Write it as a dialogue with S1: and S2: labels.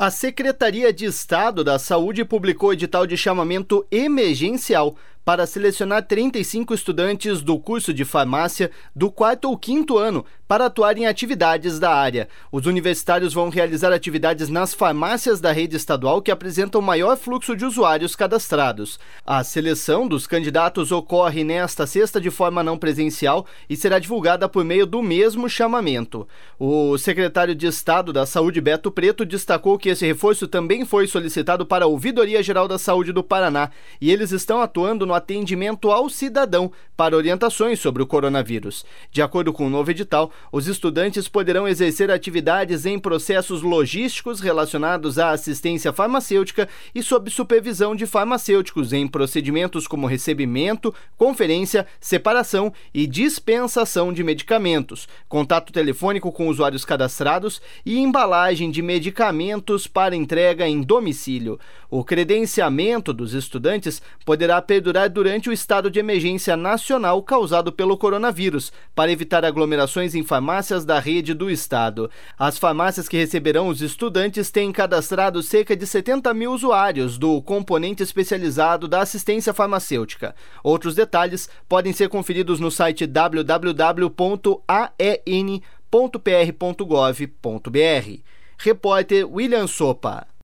S1: A Secretaria de Estado da Saúde publicou edital de chamamento emergencial para selecionar 35 estudantes do curso de farmácia do 4º ou 5º ano para atuar em atividades da área. Os universitários vão realizar atividades nas farmácias da rede estadual que apresentam maior fluxo de usuários cadastrados. A seleção dos candidatos ocorre nesta sexta de forma não presencial e será divulgada por meio do mesmo chamamento. O secretário de Estado da Saúde, Beto Preto, destacou que esse reforço também foi solicitado para a Ouvidoria Geral da Saúde do Paraná e eles estão atuando no atendimento ao cidadão para orientações sobre o coronavírus. De acordo com o novo edital, os estudantes poderão exercer atividades em processos logísticos relacionados à assistência farmacêutica e sob supervisão de farmacêuticos em procedimentos como recebimento, conferência, separação e dispensação de medicamentos, contato telefônico com usuários cadastrados e embalagem de medicamentos para entrega em domicílio. O credenciamento dos estudantes poderá perdurar durante o estado de emergência nacional causado pelo coronavírus, para evitar aglomerações em farmácias da rede do estado. As farmácias que receberão os estudantes têm cadastrado cerca de 70 mil usuários do componente especializado da assistência farmacêutica. Outros detalhes podem ser conferidos no site www.aen.pr.gov.br. Repórter William Sopa.